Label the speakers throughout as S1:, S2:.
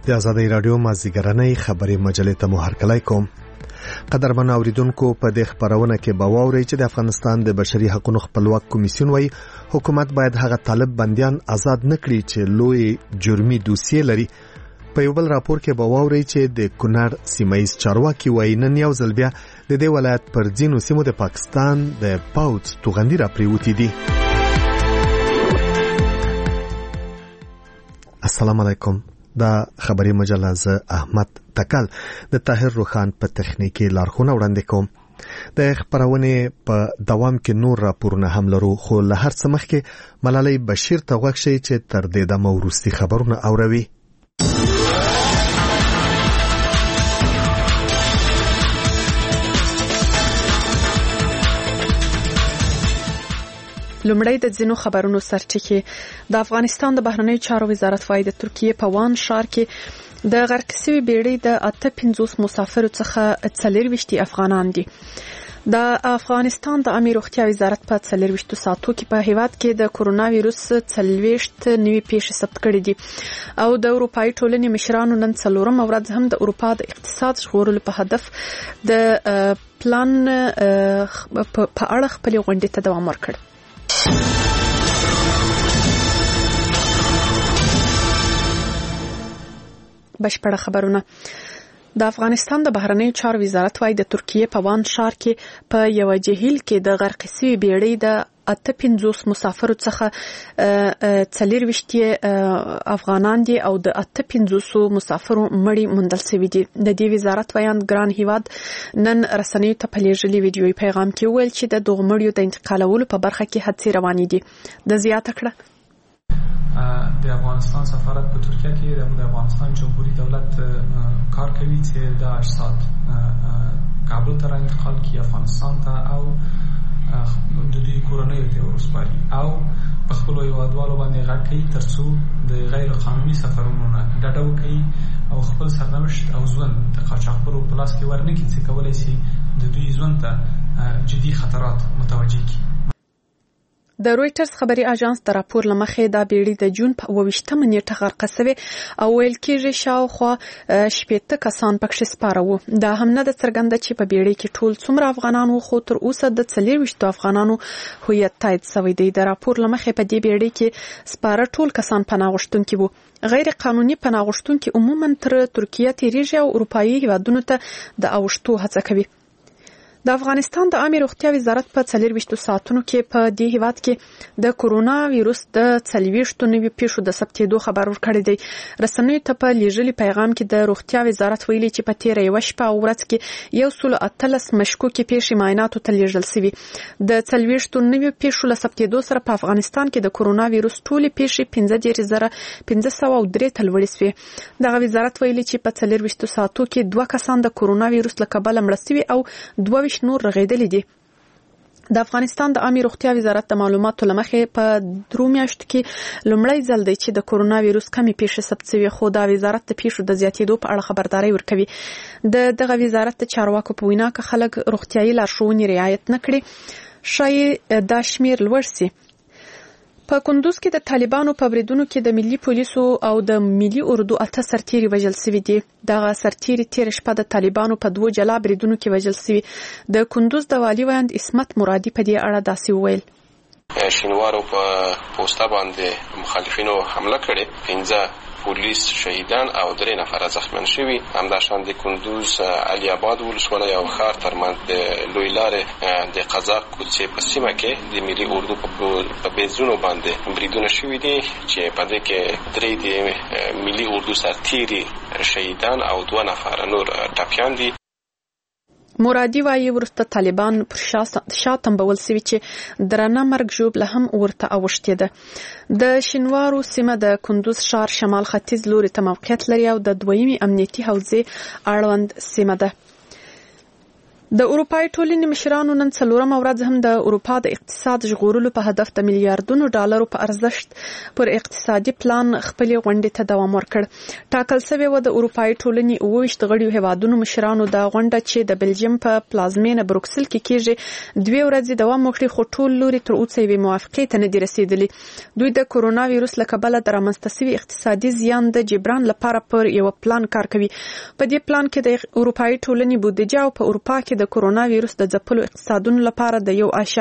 S1: د آزادۍ رادیو مازیګرنۍ خبري مجلې ته مو هرکلی کوم. قدرمن اوریدونکو، په دې خبرونه کې به واورئ چې د افغانستان د بشري حقوقو خپلواک کمیسیون وايي حکومت باید هغه طالب بنديان آزاد نکړي چې لوی جرمي دوسیې لري. په یو بل راپور کې به واورئ چې د کونړ سیمایي چارواکي وايي نن یو ځل بیا د دې ولایت پر ځینو سیمو د پاکستان د پوځ توغندي را پریوتې دي. السلام علیکم. دا خبري مجله ز احمد تکل د طاهر روخان په تخنیکی لارښوونه وړاندې کوم. د خبرونه په دوام کې نور راپورونه هم لرو، خو له هر څه مخکې ملالۍ بشیر ته غوښ شي چې تر دې دمه وروستي خبرونه اوروي.
S2: لومړی د ځینو خبرونو سرچینه د افغانستان د بهرنیو چارو وزارت وايي د ترکیه په وان ښار کې د غرق شوی بیړۍ د 58 مسافرو څخه 24 افغانان دي. د افغانستان د عامه روغتیا وزارت په 24 ساعتو کې په هیواد کې د کورونا وایروس 40 نوي پیښې ثبت کړې دي او د اروپאי ټولنې مشرانو نن څلورم ورځ هم د اروپا د اقتصاد ژغورلو په هدف د پلان په اړه خپل غونډې ته دوام ورکړ. بشپړه خبرونه. د افغانستان د بهرنیو چارو وزارت وايي د ترکیه په وان ښار کې په یو جهیل کې د غرق شوی بیړۍ د 58 مسافرو څخه 24 افغانان دي او د 58 مسافرو مړي موندل شوي دي. د دې وزارت ویان ګران هیواد نن رسنیو ته په لېږلي ویډیوي پیغام کې ویل چې د دغه مړیو د انتقالولو په برخه کې هڅې روانې دي. د زیاته کړه
S3: د افغانستان سفارت په ترکیه کې د افغانستان جمهوریت دولت کار کوي چې د اجساد کابل ته انتقال کړي افغانستان ته او د دې کورنۍ ته ورسپاري او په خپل هیوادوالو باندې غږ کوي ترڅو د غیر قانوني سفرونو نه ډډه وکړي او خپل سرنوشت او ژوند د قاچاقبرو په لاس کې ورنکړي چې کولای شي د دوی ژوند ته جدي خطرات متوجه کړي.
S2: د رويټرز خبري اژانس د راپور لمخې دا بیړۍ د جون په 28 نیټه غرق شوه او ویل کېږي شاوخوا 80 کسان پکې سپاره وو. دا هم نه د څرګنده چې په بیړۍ کې ټول څومره افغانان وو، خو تر اوسه د 24 افغانانو هویت تایید شوی دی. د راپور لمخې په دې بیړۍ کې سپاره ټول کسان پناه غوښتونکي وو. غیر قانوني پناه غوښتونکي عموما تر ترکیه تیریږي او اروپאי هیوادونو ته د اوښتو هڅه کوي. د افغانستان د عامه روغتیا وزارت په 24 ساعتونو کې په دې هیواد کې د کورونا وایروس د 40 نوي پیښو د ثبتېدو خبر ورکړی دی. رسنیو ته په لېږلي پیغام کې د روغتیا وزارت ویلي چې په تیره یو شپه او ورځ کې 113 مشکوکې پیښې معایناتو ته لېږل شوي. د 40 نوي پیښو له ثبتېدو سره په افغانستان کې د کورونا وایروس ټولې پیښې 15503 ته لوړې شوې. دغه وزارت ویلي چې په 24 ساعتو کې 2 کسان د کورونا وایروس له کبله مړه شوي او 2 نور رغیدلې دي. د افغانستان د عامه روغتیا وزارت د معلوماتو لمخې په 3 میاشتو کې لومړی ځل دی چې د کورونا وایروس کمې پیښې ثبت شوي، خو دا وزارت د پیښو د زیاتېدو په اړه خبرداري ورکوي. دغه وزارت د چارواکو په وینا کې خلک روغتیايي لارښوونې رعایت نه کړي شاید دا شمیر لوړ شي. په کندوز کې د طالبانو په بریدونو کې د ملي پولیسو او د ملي اردو 8 سرتیري وژل شوي دي. دغه سرتیري تیر شپه د طالبانو په 2 جلا بریدونو کې وژل شوي. د کندوز د والي ویاند اسمت مرادي په دې اړه داسې وویل:
S4: شینوارو په پوسټه باندې مخالفینو حمله کړې، 15 پولیس شهیدان او 3 نفر زخمیان شوي. همداشان د کندوز علي آباد ولسوالۍ او ښار ترمنځ د لوی لارې د قزاق کوڅې په سیمه کې د ملي اردو په بیزونو باندې بریدونه شوي دي چې په دې کې 3 د ملي اردو سرتیري شهیدان او 2 نفر نور ټپیان دي.
S2: مرادي وايي ورسته طالبان پر شاتم بول سوي چې درنه مرګ ژوبله هم ورته اوښتې ده. د شینوارو سیمه د کندوز ښار شمال ختیځ لوري ته موقعیت لري او د دویمي امنیتي حوزې اړوند سیمه ده. د اروپای ټولنې مشرانو نن څلورمه ورځ هم د اروپا د اقتصاد ژغورلو په هدف د میلیارډونو ډالرو په ارزښت پر اقتصادي پلان خپلې غونډې ته دوام ورکړ. ټاکل شوی و د اروپای ټولنې 28 غړیو هیوادونو مشرانو د غونډه چې د بلجیم په پلازمینه بروکسل کې کېږي 2 ورځې دوام وکړي، خو ټول لوري تر اوسه یوې موافقې ته نه دي رسیدلي. دوی د کورونا وایروس له کبله د رامنځته شوي اقتصادي زیان د جبران لپاره پر یو پلان کار کوي. په دې پلان کې د اروپای ټولنې بودیجه او په اروپا کې د کورونا وایروس د ځپلو اقتصادونو لپاره د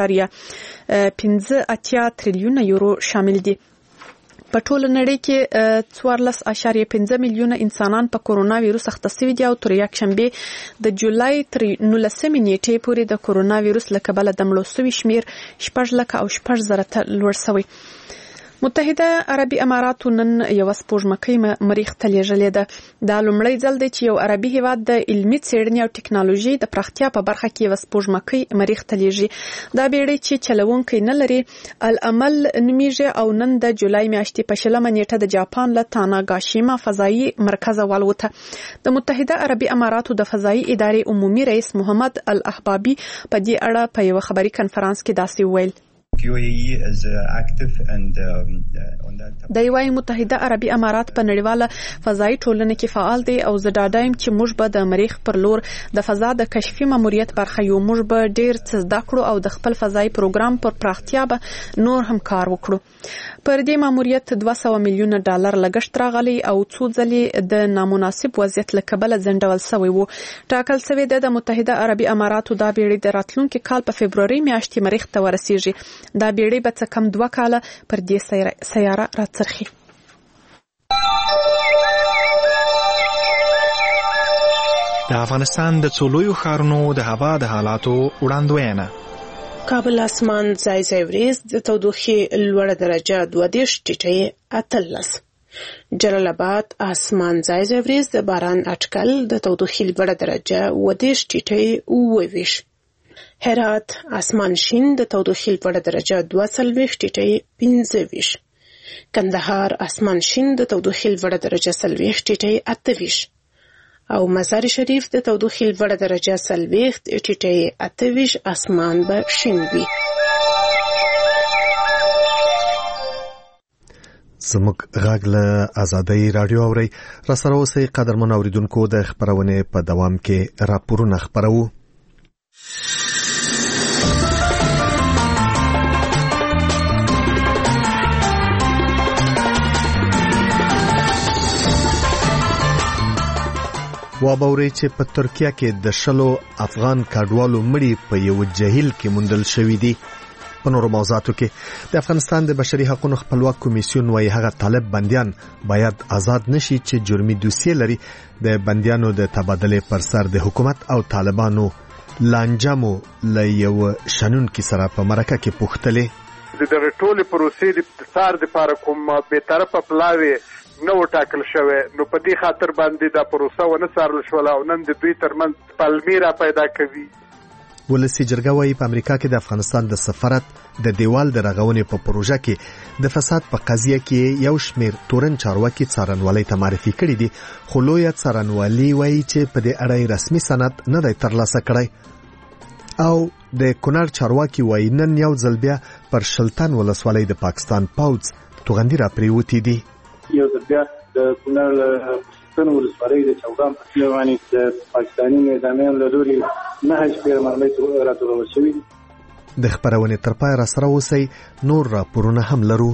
S2: 1.15 تریلیون یورو شامل دي. په ټوله نړۍ کې 14.5 میلیونه انسانان په کورونا وایروس اخته شوي دي او تر یکشنبه د جولای تر 19 نیټې پورې د کورونا وایروس له کبله د مړو شوي شمیر 6,000 ته لوړ شوی. متحده عربي اماراتو نن یو سپوږمکۍ مریخ ته لیږلې ده. دا لومړی ځل دی چې یو عربي هیواد د علمي څېړنې او ټکنالوژي د پراختیا په برخه کې یو سپوږمکۍ مریخ ته لیږي. دا بیړۍ چې چلوونکی نه لري العمل نومیږي او نن د جولای میاشتې په 20 نیټه د جاپان له تاناګاشیما فضایي مرکز والوته. د متحده عربي اماراتو د فضایي ادارې عمومي رئیس محمد الاحبابي په دې اړه په یو خبري کنفرانس کې داسې ویل. د یوای متحده عربي امارات په نړیواله فضایي ټولنه کې فعال دی او زه ډاډه یم چې موږ به د مریخ پر لور د فضا د کشفي ماموریت برخه یو. موږ به ډیر څه زده کړو او د خپل فضایي پروګرام پر پراختیا به نور هم کار وکړو. پر دې ماموریت 200 میلیونه ډالر لګښت راغلی او څو ځلې د نامناسب وضعیت له کبله ځنډول شوی و. ټاکل شوی د متحده عربي اماراتو دا بیړۍ د راتلونکي کال په فبروري میاشتې مریخ ته ورسیږي. دا بیړۍ به څه کم 2 کاله پر دې سیاره راڅرخي.
S5: د افغانستان د څلورو ښارونو د هوا د حالاتو وړاندوینه.
S6: کابل اسمان ځای ځای وریځ، د تودوخې لوړه درجه 22 ټیټه 18. جلال آباد اسمان ځای ځای وریځ، د باران اټکل، د تودوخې لوړه درجه 22 ټیټه 29. هرات اسمان شین، د تودوخې لوړه درجه 42 ټیټه 25. کندهار اسمان شین، د تودوخې لوړه درجه 40 ټیټه 28. او مزار شریف د تودوخې لوړه درجه 40 ټیټه 28. اسمان به شین وي.
S1: زموږ غږ له آزادۍ رادیو اوري. را سره اوسئ قدرمن اوریدونکو، د خبرونې په دوام کې راپورونه خبرو. وابوري چې په ترکیه کې د 10 افغان کډوالو مړي په یو جهیل کې موندل شوی دي. په نورو موضوعاتو کې د افغانستان د بشري حقوقو خپلواک کمیسیون وايي هغه طالب بنديان باید آزاد نشي چې جرمي دوسیې لري. د بنديانو د تبادله پر سر د حکومت او طالبانو لانجامو له یو شنونکي سره په مرکه کې پوښتلې.
S7: د ټولې پروسې د اختصار لپاره کوم به طرفه پلاوي نو ټاکل شوی، نو په دې خاطر باندې دا پروسه ونه څارل شوه او نن د دوی ترمنځ پلمیرا پیدا کوي.
S1: ولسی جرګه وايي په امریکا کې د افغانستان د سفارت د دیوال د رغونې په پروژه کې د فساد په قضیه کې یو شمیر تورن چارواکي څارنوالۍ ته معرفي کړي دي، خو لویه څارنوالي وايي چې په دې اړه رسمي سند نه دی ترلاسه کړی. او د کونړ چارواکي وايي نن یو ځل بیا پر شلتان ولسوالۍ د پاکستان پوځ توغندي را پریوتی دي.
S8: یو ځل بیا د کونړ شلتان ولسوالۍ د چوغان په سیمه باندې د پاکستاني نظامیانو له لوري 9 شپې مرمۍ راټولول شوي.
S1: د خبرونې تر پای را سره اوسئ، نور راپورونه هم لرو.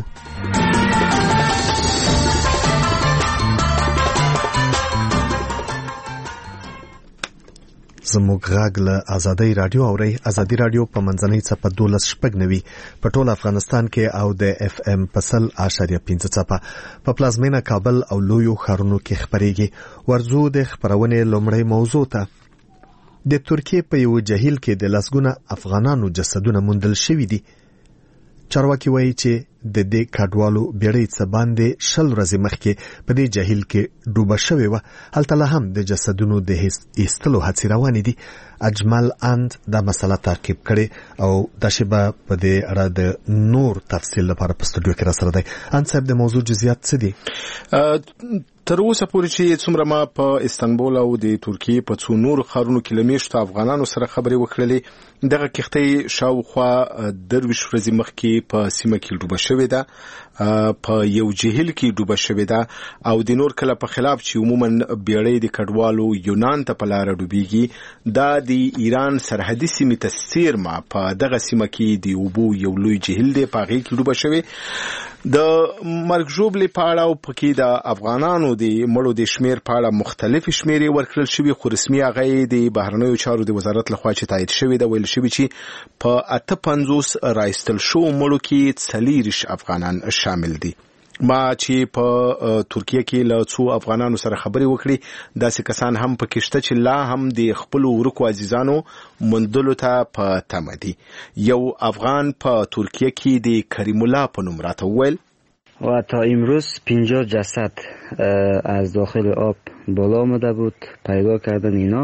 S1: زموږ غږ له آزادۍ رادیو اوري. آزادۍ رادیو په منځنۍ څپه 12.9 په ټول افغانستان کې او د اف ام په 100.5 څپه په پلازمینه کابل او لویو ښارونو کې خبريږي. ورزو د خبرونې لومړی موضوع ته. د ترکیه په یو جهیل کې د لسګونه افغانانو جسدونه موندل شوي دي. چارواکي وایي چې د دې کډوالو بیړۍ څه باندې 10 ورځې مخکې په دې جهیل کې ډوبه شوې و. هلته لا هم د جسدونو د ایستلو هڅې روانې دي. اجمل اند دا مسله تعقیب کړي او د شبه په دې اړه د نور تفصیل لپاره په استودیو کې را سره دی. ان صاحب د موضوع جزئیات څه دي؟
S9: تر اوسه پورې چې څومره ما په استانبول او د ترکیې په څو نورو ښارونو کې لمیشتو افغانانو سره خبرې وکړلې، دغه کښتۍ شاوخوا 23 ورځې مخکې په سیمه کې ډوبه شوې ده، په یو جهیل کې ډوبه شوې ده او د نور کله په خلاف چې عموما بیړۍ د کډوالو یونان ته په لار ډوبېږي، دا د ایران سرحدي سیمې ته څیرمه په دغه سیمه کې د اوبو یو لوی جهیل دی، په هغې کې ډوبه شوې. د مرګ ژوبلې په اړه او پکې د افغانانو د مړو د شمیر په اړه مختلفې شمیرې ورکړل شوې، خو رسمي هغه د بهرنیو چارو د وزارت لخوا چې تایید شوې ده، ویل شوي چې په 58 راایستل شو مړو کې 40 افغانان شامل دي. ما چې په ترکیه کې له څو افغانانو سره خبرې وکړې، داسې کسان هم پکې شته چې لا هم د خپلو ورکو عزیزانو موندلو ته په تمه دي. یو افغان په ترکیه کې د کریم الله په نوم راته وویل
S10: و تا امروز 50 جسد از داخل آب بالا آمده بود، پیدا کردن اینا.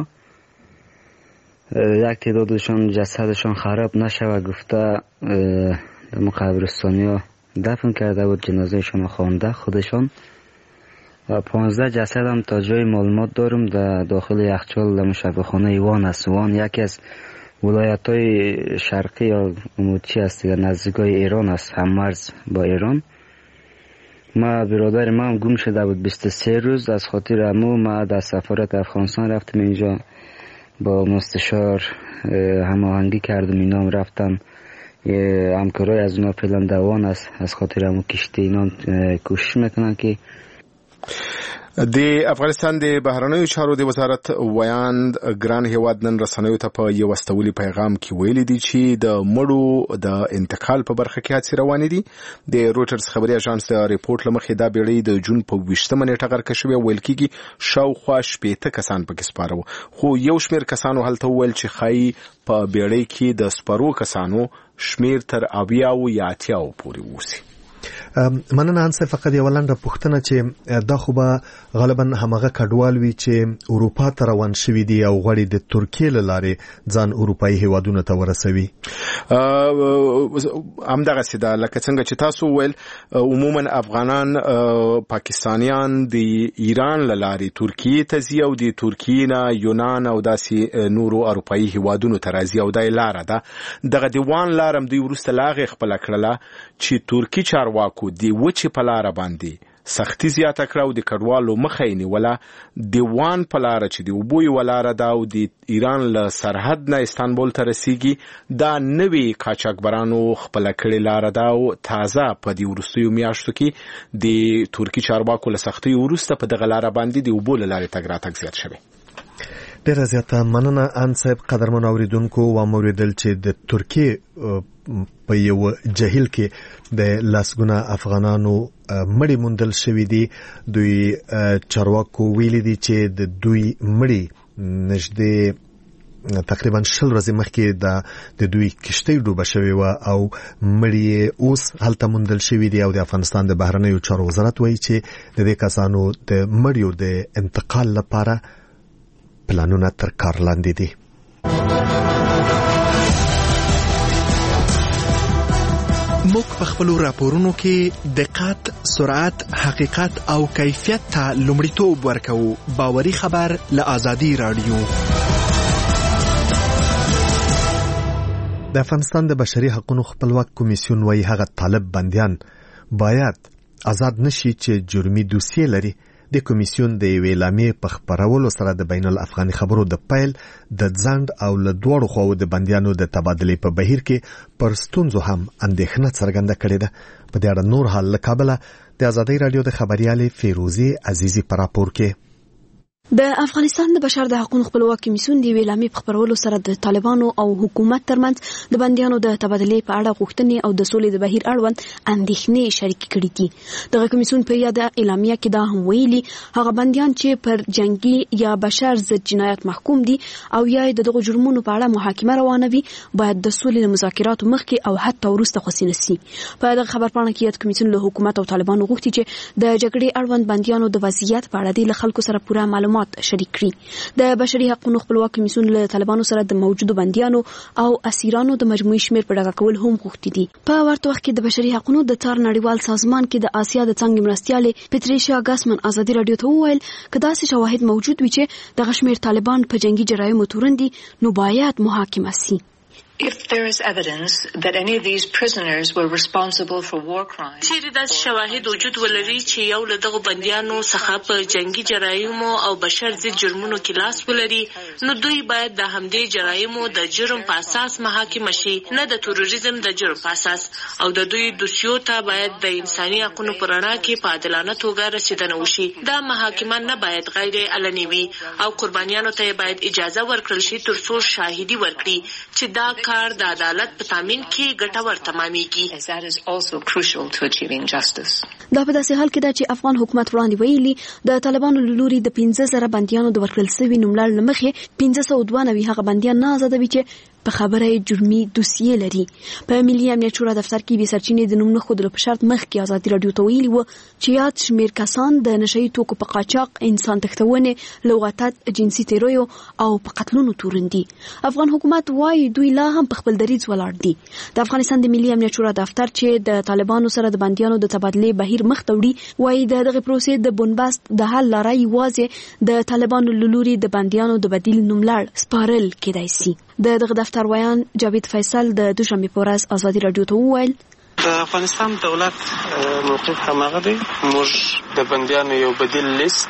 S10: یک تعدادشان جسدشان خراب نشود گفته قبرستانیا دفن کرده بود، جنازهشان خوانده خودشان. 15 جسد هم تا جای معلومات دارم در داخل یخچال در مشافه‌خانه ایوان است. ایوان یکی از ولایت‌های شرقی یا چی است در نزدیکای ایران است، هممرز با ایران. ما برادر ما هم گم شده بود 23 روز، از خاطر امو ما در سفارت افغانستان رفتم اینجا، با مستشار هماهنگی کردم، اینا هم رفتن، همکارای از اونا فعلا دوان است، از خاطر همون کشتی اینا کوشش میکنن که
S9: د افغانستان د بهرنیو چارو د وزارت ویاند ګران هیواد نن رسنیو ته په یو استولي پیغام کې ویلي دي چې د مړو د انتقال په برخه کې هڅې روانې دي. د روټرز خبري اژانس د ریپورت لمخې دا بیړۍ د جون په 20 نیټه غرقه شوې، ویل کېږي شاوخوا 80 کسان پکې سپاره وو، خو یو شمېر کسانو هلته وویل چې ښایي په بیړۍ کې د سپرو کسانو شمېر تر 80 یا 80 پورې ووسي.
S1: مننه. انسه فقط یو لنډه پوښتنه چې دا خو به غالبا همغه کډوال وي چې اروپا ته روان شوي دي او غواړي د ترکیې له لارې ځان اروپایي هیوادونو ته ورسوي.
S9: همدغسې ده لکه څنګه چې تاسو وویل، عموما افغانان پاکستانیان د ایران له لارې ترکیې ته ځي او د ترکیې نه یونان او داسې نورو اروپایي هیوادونو ته راځي او دا یې لاره ده. دغه دیوان لاره هم دوی وروسته له هغې خپله کړله چې ترکي چارواکو د وچې په لاره باندې سختي زیاته کړه او د کډوالو مخه یې نیوله. دیوان په لاره چې د اوبو یوه لاره ده او د ایران له سرحد نه استانبول ته رسیږي، دا نوې قاچاقبرانو خپله کړې لاره ده او تازه په دې وروستیو میاشتو کې د ترکي چارواکو له سختیو وروسته په دغه لاره باندې د اوبو له لارې تګ راتګ زیات شوی.
S1: ډیره زیاته مننه ان صاحب. قدرمن اوریدونکو و موریدل چې د ترکیې په یو جهیل کې د لاسګونه افغانانو مړی موندل شوی دي. دوی چارواکو ویلي دي چې د دوی مړی نږدې تقریبا 10 ورځې مخکې د دوی کشتۍ ډوبه شوې و او مړی اوس هلته موندل شوی دي او د افغانستان د بهرنیو چارو وزارت وایي چې د دې کسانو د مړیو د انتقال لپاره پلانونه تر کار لاندې دي.
S5: موږ په خپل راپورونو کې دقت، سرعت، حقیقت او کیفیت ته لومړیتوب ورکوو. باوري خبر له آزادي رادیو.
S1: د افغانستان د بشري حقوقو خپلواک کمیسیون وايي هغه طالب بنديان باید آزاد نشي چې جرمي دوسیه لري. د کمیسیون د ویلامې په خبرولو سره د بین الافغاني خبرو د پیل د ځند او له دوړو خواو د بنديانو د تبادلې په بهیر کې پر ستونزو هم اندېښنه څرګنده کړې ده. په دې اړه نور حال له کابل د آزادۍ رادیو د خبريالې فیروزي عزیزي پر راپور کې
S11: د افغانستان د بشر د حقوقو خپلواک کمیسیون د ویلامي په خبرولو سره د طالبانو او حکومت ترمنځ د بنديانو د تبادلې په اړه غوښتنې او د سولې د بهیر اړوند اندېښنې شریک کړي دي. دغه کمیسیون په یاد اعلامیه کې دا هم ویلي هغه بنديان چې پر جنگي یا بشر ضد جنایت محکوم دي او یا د دغه جرمونو په اړه محاکمه روانوي باید د سولې مذاکراتو مخکې او حتی وروسته خوشی نشي. په دغه خبرپاڼه کې یاد کمیسیون له حکومت او طالبانو غوښتي چې د جګړې اړوند بنديانو د وضعیت په اړه د خلکو سره پوره معلومات شریک کړي. د بشري حقوقو خپلواک کمیسیون له طالبانو سره د موجودو بنديانو او اسیرانو د مجموعي شمیر په ډاګه کول هم غوښتي دي. په ورته وخت کې د بشري حقوقو د تار نړیوال سازمان کې د آسیا د څنګه مرستيالې پټریشیا ګاسمن ازادي رادیو ته وویل کدا چې شواهد موجود وي چې د غشمیر طالبان په جنگي جرایمو تورن دي نو باید محاکمه شي.
S12: If there is evidence that any of these prisoners were responsible for war crimes,
S13: چیرې د شواهد وجود ولري چې یو له دغه بنديانو څخه په جنگي جرایمو او بشر ضد جرمونو کې لاس ولري نو دوی باید د همدې جرایمو د جرم په اساس محاکمه شي نه د تروریزم د جرم په اساس او د دوی دوسیو ته باید د انساني حقوقو په رڼا کې په عادلانه توګه رسیدنه وشي. دا محاکمه نه باید غیر علني وي او قربانیانو ته باید اجازه ورکړل شي ترڅو شاهدي ورکړي چې دا کار د عدالت په تامین کې ګټور تمامېږي.
S12: that is also crucial to achieving justice.
S11: دا په داسې حال کې ده چې افغان حکومت وړاندې ویلي د طالبانو له لوري د 15,000 بنديانو د ورکړل شوي نوملړ لمخې 1592 هغه بنديان نه آزادوي چې په خبره جرمي دوسیه لري. په ملي امنیت شورا دفتر کې به سرچینې د نوم نه خودلو په شرط مخ کې ازادي رادیو ته ویلي و چې یاد شمیر کسان د نشئی توکو په قاچاق، انسان تښتونې، لغاتت، جنسي تیرویو او په قتلونو تورن دي. افغان حکومت وايي دوی لا هم په خپل دریځ ولاړ دي. د افغانستان د ملي امنیت شورا دفتر چې د طالبانو سره د بنديانو د تبادلې بهیر مخ ته وړي وايي دغه پروسې د بنبست د حل لارې یوازې د طالبانو له لوري د بنديانو د بدیل نوملړ سپارل کېدای شي. دغه دفتر ویان جاوید فیصل د دوشنبه په ورځ ازادي رادیو ته وویل
S14: د افغانستان دولت موقف هماغه دی. موږ د بنديانو یو بدیل لیست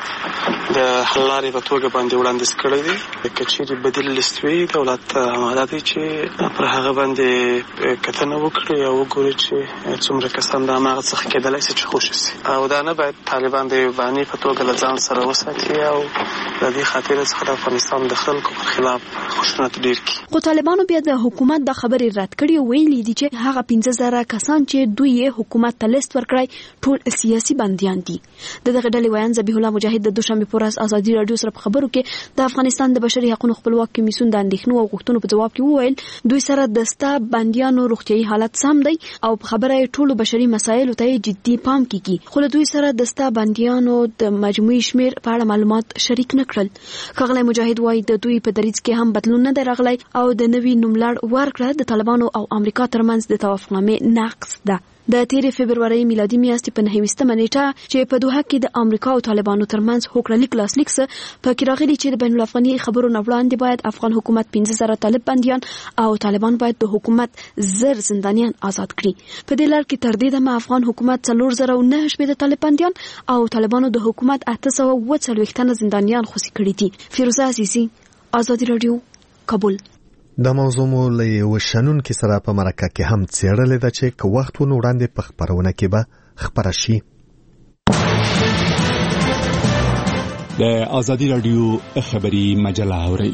S14: د حل لارې په توګه باندې وړاندیز کړی دی. که چیرې بدیل لیست وي دولت آماده دی چې پر هغه باندې کتنه وکړي او وګوري چې څومره کسان د هماغه څخه کېدلی شي چې خوشي شي او دا نه باید طالبان د یو باني په توګه له ځان سره وساتي او د دې خاطرې څخه د افغانستان د خلکو پر خلاف خشونت ډېر کړي.
S11: خو طالبانو بیا د حکومت د خبرې رد کړي او ویلي دي چې هغه 15,000 کسان چې دوی حکومت ته لیست ورکړی ټول سیاسي بنديان دي. دغه ډلې ویان ذبیح الله مجاهد د دوشنبه په ورځ ازادي رادیو سره په خبرو کې د افغانستان د بشري حقوقو خپلواک کمیسیون د اندېښنو او غوښتنو په جواب کې وویل دوی سره د ستا بنديانو روغتيایي حالت سم دی او په خبره ټولو بشري مسایلو ته جدي پام کیږي. خو دوی سره د ستا بنديانو د مجموعي شمیر په اړه معلومات شریک نکړل. ښاغلی مجاهد وايي د دوی په دریځ کې هم بدلون نه راغلی او د نوي نوملړ ورکړه د طالبانو او امریکا ترمنځ د توافقنامې نقض ده. د 13 فبرवरी میلادي میاشتې په 9 نیټه چې په دوحه کې د امریکا او طالبانو ترمنځ هوکړه لاسلیک سه په کې راغلي چې د بین الافغاني خبرو نه وړاندې باید افغان حکومت 15,000 طالب بنديان او طالبان باید د حکومت زر زندانیان آزاد کړي. په دې لړ کې تر دې دمه افغان حکومت 409 شپې د طالب بنديان او طالبانو د حکومت 840 تنه زندانیان خوشي کړي دي. فیروزه عزیزی، ازادي رادیو، کابل.
S1: د موضوع مو له وشنون کې سره په مرکه کې هم څېړلې ده چې که وخت ونه وړاندې په خبرونه کې به خبره شي.
S15: د ازادي رادیو خبری مجله اوري.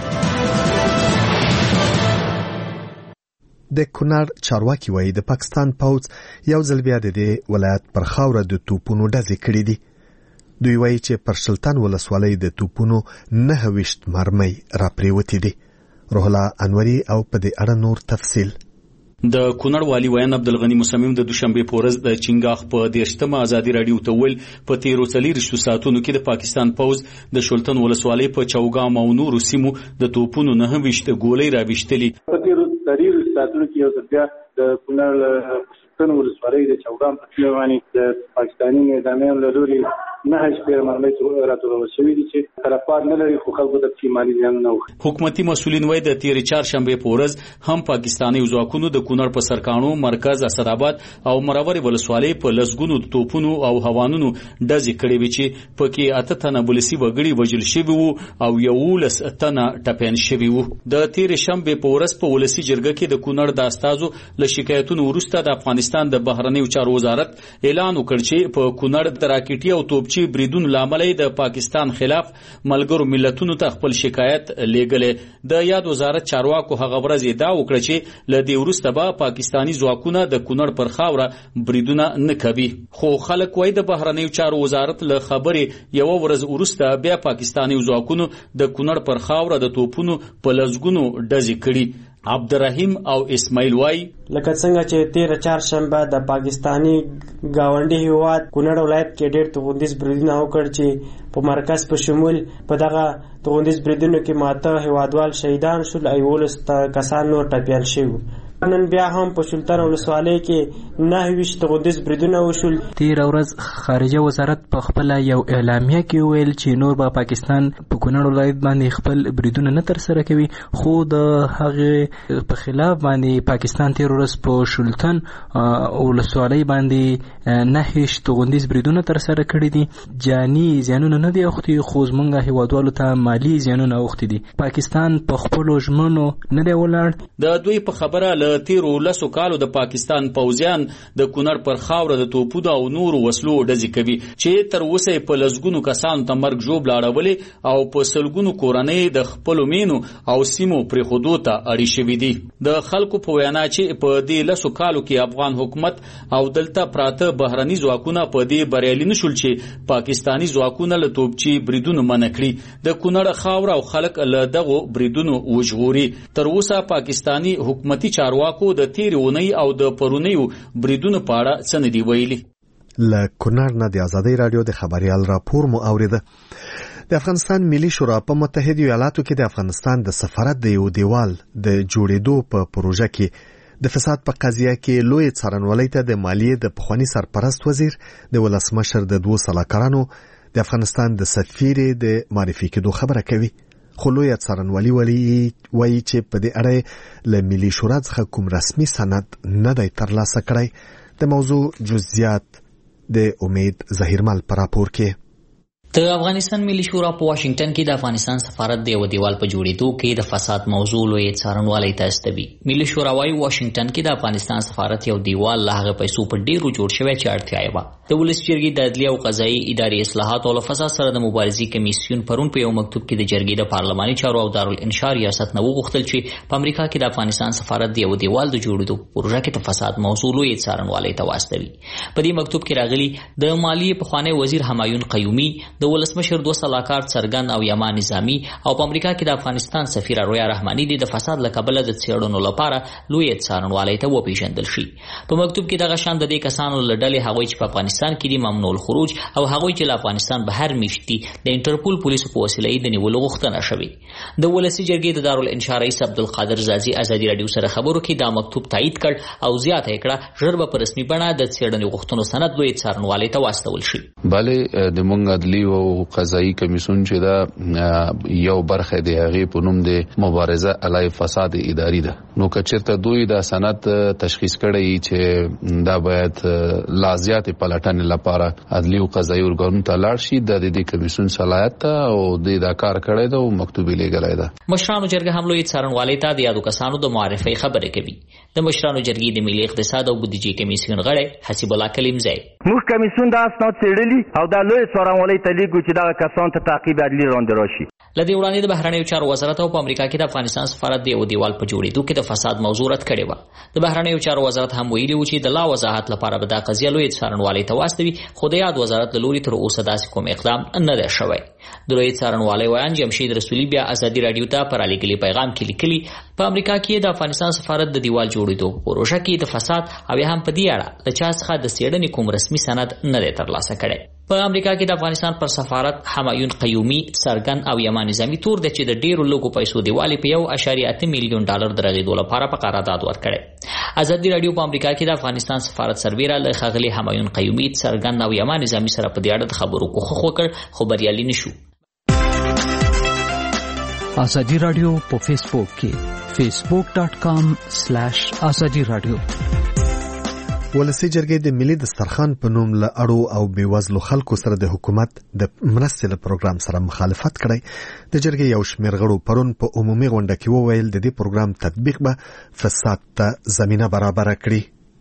S1: د کونړ چارواکي وایي د پاکستان پوځ یو ځل بیا د دې ولایت پر خاوره د توپونو ډزې کړې دي. دوی وایي چې پر شلتان ولسوالۍ د توپونو 29 مرمۍ راپریوتې دي. روح الله انوري او په دې اړه نور تفصیل.
S16: د کونړ والی ویان عبدالغنی مصمم د دوشنبه په ورځ د چنګاخ په 13مه ازادي رادیو ته ویل په 13 ساعتونو کې د پاکستان پوز د شلتن ولسوالۍ په چوغام او نورو سیمو د توپونو 29 ګولۍ راويشتلې.
S8: په 13 ساعتونو کې یو ځل د کونړ شلتن ولسوالۍ د چوغام په سیمه باندې د پاکستاني نظامیانو له لوري 9 مرمۍ راټولول شوې دي چې طرفدار نه لري خو خلکو د مالي زیان نه وکړي.
S16: حکومتي مسؤلین وایي د 13 شنبه په ورځ هم پاکستاني ځواکونو د کونړ په سرکانو مرکز اسداباد او مراور ولسوالۍ په لسګونو توپونو او هوانونو ډزې کړې وي چې پکې 8 تنه پولیسي وګړي وژل شوي وو او 11 تنه ټپيان شوي وو. د 13 شنبه په ورځ په ولسی جرګه کې د کونړ د استازو له شکایتونو وروسته د افغانستان د بهرنیو چارو وزارت اعلان وکړ چې په کونړ د راکټي او توپ توپچی بریدونو لامل د پاکستان خلاف ملګرو ملتونو ته خپل شکایت لیږلی د یاد وزارت چارواکو هغه ورځ دا وکړه چې له دې وروسته به پاکستاني ځواکونه د کونړ پر خاوره بریدونه نه کوي خو خلک وایي د بهرنیو چارو وزارت له خبرې یو ورځ وروسته بیا پاکستاني ځواکونو د کونړ پر خاوره د توپونو په لزګونو ډزې کړي عبدالرحیم او اسماعیل وای
S17: لکه څنګه چې 13 چهارشنبه د پاکستانی گاونډي هیواد کونړ ولایت کې ډېر توغندیز بریدونه وکړ چې په مرکز په شمول په دغه توغندیز بریدونو کې ماته هیوادوال شهیدان شول او 19 کسان نور ټپیان شوي نن بیا هم په سلطان ولسوالۍ کې 29 توغندیز بریدونه وشول.
S18: تیر ورځ خارجه وزارت په خپل یو اعلامیه کې ویل چې نور به پاکستان په کونړ ولایت باندې خپل بریدونه نه تر سره کوي خو د هغه په خلاف باندې پاکستان تیر ورځ په سلطان ولسوالۍ باندې 9 توغندیز بریدونه تر سره کړي دي. جاني زیانونه نه دي اوختي خو زمونږ هیوادوالو ته مالی زیانونه اوختي دي. پاکستان په خپل ژمنو نه دی ولاړ.
S16: د دوی په خبره له تیرو 10 کالو د پاکستان پوځیان د کونړ پر خاوره د توپونو او نورو وسلو ډزې کوي چې تر اوسه په لزګونو کسانو ته مرګ ژوبل اړولې او په سلګونو کورنۍ د خپل مینو او سیمو پر حدود ته اړې شوې دي. د خلکو په وینا چې په دې 10 کالو کې افغان حکومت او دلته پراته بهرني ځواکونه په دې بریالي نشول چې پاکستاني ځواکونه له توپچی بریدونو منع کړي. د کونړ خاوره او خلک له دغه بریدونو وژغوري. تر اوسه پاکستاني حکومتي چارواکو د تیرونی او د پرونیو بریدونو په اړه څه نه دی ویلي.
S1: له کونړ نه د ازادۍ رادیو د خبريال راپور مو اوریده. د افغانستان ملي شورا په متحده ایالاتو کې د افغانستان د سفارت د یو دیوال د جوړېدو په پروژه کې د فساد په قضیه کې لوی څارنوالۍ ته د مالیې د پخوانی سرپرست وزیر د ولسمشر د 2 سلاکارانو د افغانستان د سفیر د معرفي کېدو خبره کوي. خو لوی څارنوالي وایي چې په دې اړه له ملي شورا څخه کوم رسمي سند نه دی ترلاسه کړی. د موضوع جزئیات د امید ظهیرمل پر راپور کې.
S19: د افغانستان ملي شورا په واشنگټن کې د افغانستان سفارت د یو دیوال په جوړېدو کې د فساد موضوع لوی څارنوالۍ ته استوي. ملي شورا وايي واشنگټن کې د افغانستان سفارت یو دیوال له هغه پیسو په ډیرو جوړ شوی چې اړتیا یې وه. د ولس جرګې د عدلیه او قضایي ادارې اصلاحات او فساد سره د مبارزې کمیسیون پرون په یو مکتوب کې د جرګې د پارلماني چارو او دارالانشا ریاست نه وغوښتل چې په امریکا کې د افغانستان سفارت د یو دیوال د جوړېدو پروژه کې د فساد موضوع لوی څارنوالۍ ته واستوي. په دې مکتوب کې راغلي د مالیې پخوانی وزیر همایون قیومي د ولسمشر 2 سلاکار څرګند او یما نظامی او په امریکا کې د افغانستان سفیر رویا رحماني د فساد له کبله د څېړنو لپاره لوی څارنوالۍ ته وپیژندل شي. په مکتوب کې دغه شان د دې کسانو له ډلې هغوی چې په افغانستان کې دي ممنوع الخروج او هغوی چې له افغانستان بهر میشتي د انټرپول پولیسو په وسیله یې د نیولو غوښتنه شوې. د ولسي جرګې د دارالانشا رئیس عبدالقادر زازي ازادي رادیو سره خبرو کې دا مکتوب تایید کړ او زیاته یې کړه ژر به په رسمي بڼه د څېړنې غوښتنو سند لوی څارنوالۍ ته واستول شي.
S20: بله د مونږ عدلي او قضایي کمیسیون چې دا یو برخه دی هغه په نوم د مبارزه علی فساد اداري ده. نو کچرته دوی دا سند تشخیص کړی چې دا باید لازیات پلټنې لپاره عدلي او قضایي ارګانونو ته لاړ شي. د دې کمیسیون صلاحیت ته او د دا کار کړی ده او مکتوب یې لګلای ده.
S19: مشرانو جرګه هم لوی څارنوالۍ ته د یادو کسانو د معرفي خبره کوي. د مشرانو جرګې د ملي اقتصاد او بودیجې کمیسیون غړی حسیب الله کلیمزی
S21: موږ کمیسیون دا اسناد څېړلي او دا لوی څارنوالۍ ته لیږو چې دا کسان ته تعقیب عدلي راندې راشي.
S19: لدې وړاندې د بهرنیو چارو وزارت او په امریکا کې د افغانستان سفارت د یو دیوال په جوړېدو کې د فساد موضوع رد کړې وه. د بهرنیو چارو وزارت هم ویلي و چې د لا وضاحت لپاره به دا قضیه لوی څارنوالۍ ته واستوي خو د یاد وزارت له لوري تر اوسه داسې کوم اقدام نه دی شوی. د لوی څارنوالۍ ویان جمشید رسولي بیا ازادي رادیو ته پر رالیږلي پیغام کې لیکلي په امریکا کې د افغانستان سفارت د دیوال جوړېدو پروژه کې د فساد او هم په دې اړه د چا څخه د څېړنې کوم رسمي سند نه دی ترلاسه کړی. په امریکا کې د افغانستان پر سفارت همایون قیومي څرګند او یما نظامی تور د چې د ډیرو لوګو پیسو دیوالې په 1.8 میلیون ډالر درغېدو لپاره په قرارداد ورکړی. ازادي رادیو په امریکا کې د افغانستان سفارت سربیره له ښاغلي همایون قیومي څرګند او یما نظامی سره په دې اړه د خبرو کوښښ وکړ خو بریالي نشو.
S22: ازادي رادیو په فیسبوک کې facebook.com/ازادي رادیو.
S1: ولسی جرګې د ملي دسترخوان په نوم له اړو او بیوزلو خلکو سره د حکومت د مرستې له پروګرام سره مخالفت کړی. د جرګې یو شمېر غړو پرون په عمومي غونډه کې وویل د دې پروګرام تطبیق به فساد ته زمینه برابره کړي.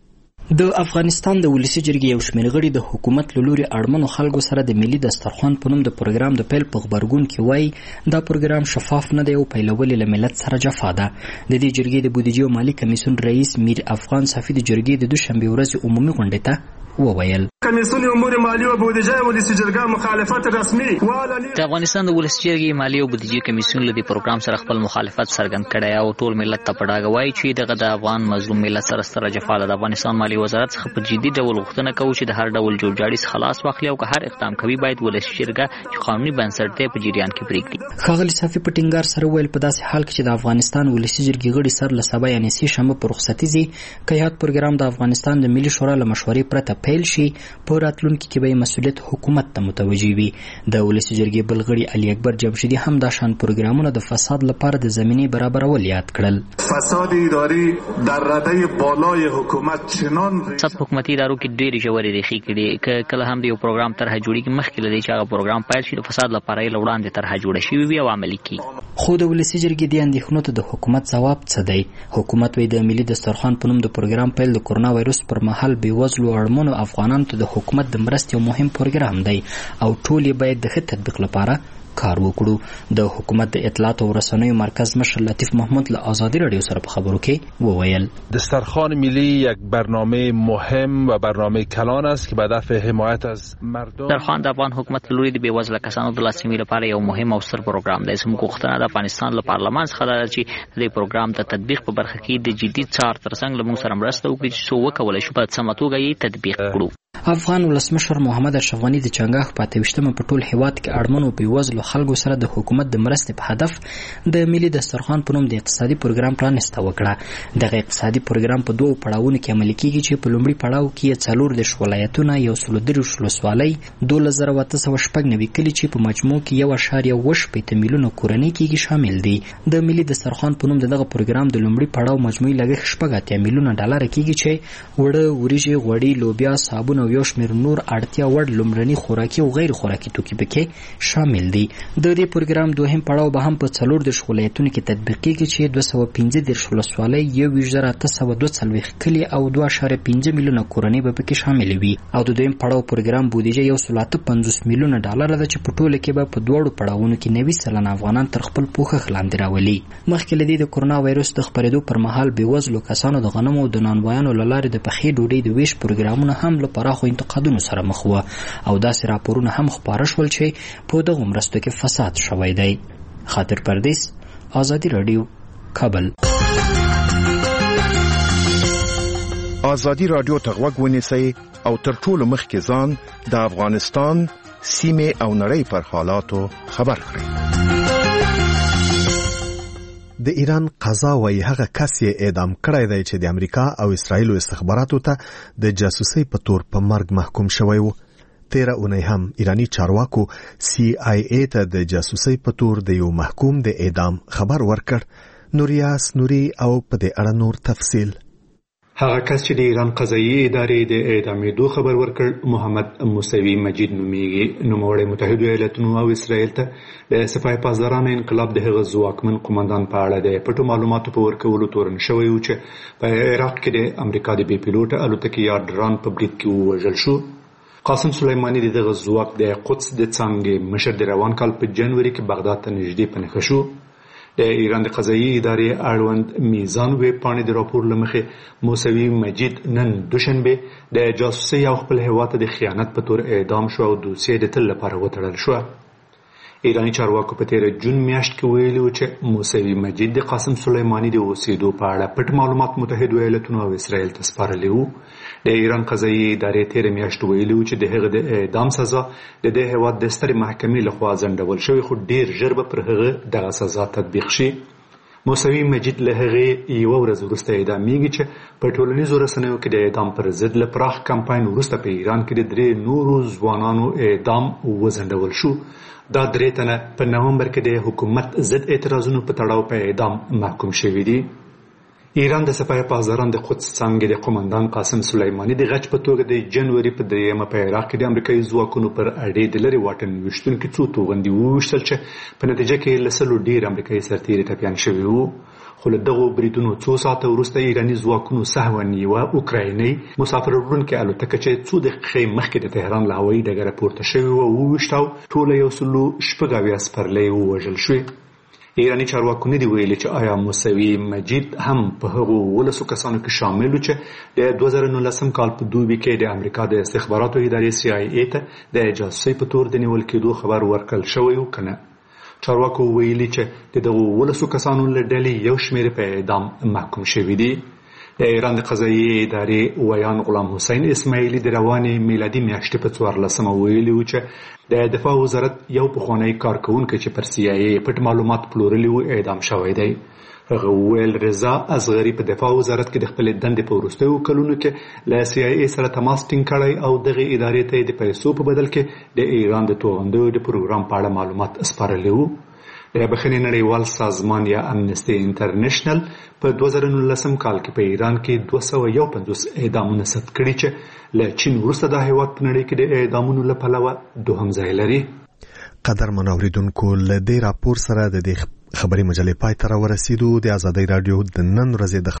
S3: د افغانستان د ولسی جرګې یو شمېر غړي د حکومت له لوري اړمنو خلکو سره د ملي دسترخوان په نوم د پروګرام د پیل په خبرګون کې وایي دا پروګرام شفاف نه دی او پیلول له ملت سره جفا ده. د دې جرګې د بودیجې او مالی کمیسیون رئیس میر افغان صافي د جرګې د دوشنبه ورځې عمومي غونډې ته وویل
S4: کمیسیون امور مالی او بودیجه ولسی جرګه مخالفت رسمي
S19: د افغانستان د ولسی جرګې مالی او بودیجې کمیسیون له دې پروګرام سره خپل مخالفت څرګند کړی او ټول ملت ته په ډاګه وایي چې دغه د افغان مظلوم ملت سره ستره جفا ده. د افغانستان مالی وزارت څخه په جدي ډول غوښتنه کوي چې د هر ډول جوړجاړي څخه خلاص واخلي او که هر اقدام کوي باید ولسی جرګه چې قانوني بنسټ دی په جریان کې پرېږدي.
S3: ښاغلي صافي په ټینګار سره وویل په داسې حال کې چې د افغانستان ولسی جرګې غړي سر له سبا یعنې سې شنبه په رخصتي ځي که یاد پروګرام د افغانستان د ملي شورا له مشورې پرته پیل شي په راتلونکي کې به مسؤلیت حکومت ته متوجه وي. د ولسی جرګې بل غړي علي اکبر جمشیدي هم دا شان پروګرامونه د فساد لپاره د زمینې برابرول یاد کړل.
S4: فساد اداري در رده بالای حکومت چنان
S19: صد حکومتي ادارو کې ډېرې ژورې ریښې کړي کله هم د یو پروګرام طرحه جوړیږي مخکې له دې چې هغه پروګرام پیل شي د فساد لپاره یې له وړاندې طرحه جوړه شوې وي او عملي کیږي.
S3: خو د ولسی جرګې دې اندېښنو ته د حکومت ځواب څه دی؟ حکومت وایي د ملي دسترخوان په نوم د پروګرام پیل د کرونا وایرس پر مهال بېوزلو اړمنو افغانانو ته د حکومت د مرستې یو مهم پروګرام دی او ټول یې باید د ښه تطبیق لپاره کار وکړو. د حکومت د اطلاعات او رسنیو مرکز مشر لطیف محمود له آزادی رادیو سره په خبرو کې وویل
S23: دسترخوان ملی یک برنامه مهم و برنامه کلان است که به هدف حمایت از مردم.
S19: دسترخوان د افغان حکومت له لوري د بېوزله کسانو د لاسنیوي لپاره یو مهم او ستر پروګرام دی. زموږ غوښتنه د افغانستان له پارلمان څخه ده چې د دې پروګرام د تطبیق په برخه کې د جدي څار ترڅنګ له موږ سره مرسته وکړي چې څو وکولی شو په سمه توګه یې تطبیق کړو.
S3: افغان ولسمشر محمد اشرف غني د چنګاښ په 28مه په ټول هیواد کې اړمنو بېوزلو خلکو سره د حکومت د مرستې په هدف د ملي دسترخوان په نوم د اقتصادي پروګرام پرانسته وکړه. دغه اقتصادي پروګرام په دوو پړاوونو کې عملي کیږي چې په لومړي پړاو کې 14 ولایتونه 130 ولسوالۍ 12890 کلي چې په مجموع کې 1.8 میلیونه کورنۍ کېږي شامل دي. د ملي دسترخوان په نوم دغه پروګرام د لومړي پړاو مجموعي لګښت 8 میلیونه ډالر کېږي چې وړه وریجې غوړي لوبیا صابون او یو شمېر نور اړتیا وړ لومړني خوراکي او غیر خوراکي توکي پکې شامل دي. د دې پروګرام دوهم پړاو به هم په 14 ولایتونو کې تطبیق کیږي چې 215 ولسوالۍ 1842 کلي او 2.5 میلیونه کورنۍ به پکې شامل وي. او د دویم پړاو پروګرام بودیجه 150 میلیونه ډالر ده چې په ټوله کې به په دوړو پړاوونو کې 90% افغانان تر خپل پوښښ لاندې راولي. مخکې له دې د کرونا وایرس د خپرېدو پر مهال بېوزلو کسانو د غنمو او د نانوایانو له لارې د پخې ډوډۍ د ویش پروګرامونه هم له پراخو انتقادونو سره مخ وو او داسې راپورونه هم خپاره شول چې په دغو مرستو کې فساد شوی دی. خاطر پردیس، آزادی رادیو، کابل.
S24: آزادی رادیو ته غوږ ونیسئ او تر ټولو مخکې ځان د افغانستان سیمې او نړۍ پر حالاتو خبر کړئ.
S1: د ایران قضا وايي هغه کس یې اعدام کړی دی چې د امریکا او اسرائیلو استخباراتو ته د جاسوسۍ په تور په مرګ محکوم شوی و. 13 اونۍ هم ایرانی چارواکو CIA ته د جاسوسۍ په تور د یو محکوم د اعدام خبر ورکړ. نوریاس نوري او په دې اړه نور تفصیل.
S25: هغه کس چې د ایران قضایي ادارې د اعدامېدو خبر ورکړ محمد موسوي مجید نومیږي. نوموړی متحدو ایالتونو او اسرائیل ته د سپاه پاسدارانو انقلاب د هغه ځواکمن قومندان په اړه د پټو معلوماتو په ورکولو تورن شوی و چې په عراق کې د امریکا د بې پیلوټه الوتکې یا ډرون په برید کې ووژل شو. قاسم سلیمانی د دغه ځواک د قدس د څانګې مشر د روان کال په جنوري کې بغداد ته نږدې پنهخه شو. د ایران د قضایي ادارې اړوند میزان ویب پاڼې د راپور له مخې موسوي مجید نن دوشنبه د جاسوسۍ او خپل هیواد ته د خیانت په تور اعدام شو او دوسیه د تل لپاره وتړل شو. ایرانی چارواکو په 13 جون میاشت کې ویلي و چې موسوي مجید د قاسم سلیمانی د اوسېدو په اړه پټ معلومات متحدو ایالتونو او اسرائیل ته سپارلي وو. د ایران قضایي ادارې 13 میاشت ویلي و چې د هغه د اعدام سزا د دې هیواد د سترې محکمې لخوا ځنډول شوی خو ډیر ژر به پر هغه دغه سزا تطبیق شي. موسوي مجید له هغې یوه ورځ وروسته اعدامیږي چې په ټولنیزو رسنیو کې د اعدام پر ضد له پراخ کمپاین وروسته په ایران کې د 3 نورو ځوانانو اعدام وځنډول شو. دا 3 تنه په نومبر کې د حکومت ضد اعتراضونو په تړاو په اعدام محکوم شوي دي. ایران د سپاه پاسداران د قدس څانګې د قومندان قاسم سلیمانی د غچ په توګه د جنوري په 3مه په عراق کې د امریکایي ځواکونو پر اډې د لرې واټن ویشتونکي څو توغندي وویشتل چې په نتیجه کې له 100 ډېر امریکایي سرتیري ټپیان شوي وو. خو له دغو بریدونو څو ساعته وروسته ایراني ځواکونو سهوا یوه اوکرایني مسافر وړونکې الوتکه چې څو دقیقې مخکې د تهران له هوایي ډګره پورته شوې وه وویشت او ټوله 186 سپرلۍ ووژل شوې. ایرانی چارواکو نه دی ویلي چې آیا موسوي مجید هم په هغو 12 کسانو کې شامل و چې د 2019 کال په دوبي کې د امریکا د استخباراتو ادارې CIA ته د جاسوسۍ په تور د نیول کېدو خبر ورکړل شوی و کنه. چارواکو ویلي چې د دغو 12 کسانو له ډلې یو شمېر په اعدام محکوم شوي دي. د ایران د قضایي ادارې ویان غلام حسین اسماعیلي د روانې میلادي میاشتې په 14 ویلي و چې د دفاع وزارت یو پخوانی کارکونکی چې پر CIA پټ معلومات پلورلي و اعدام شوی دی. هغه ویل رضا اصغري په دفاع وزارت کې د خپل دندې په وروستیو کلونو کې له CIA سره تماس ټینګ کړی او دغه ادارې ته د پیسو په بدل کې د ایران د توغندیو د پروګرام په اړه معلومات سپارلي وو. د بخښنې نړیوال سازمان یا امنسټي انټرنیشنل په 2019 کال کې په ایران کې 251 اعدامونه ثبت کړي چې له چین وروسته د هیواد په نړۍ کې د اعدامونو له پلوه دوهم ځای لري.
S1: قدرمن اوریدونکو له دې راپور سره د خبري مجلې پای ته ورسېدو. د ازادۍ رادیو د نن ورځې د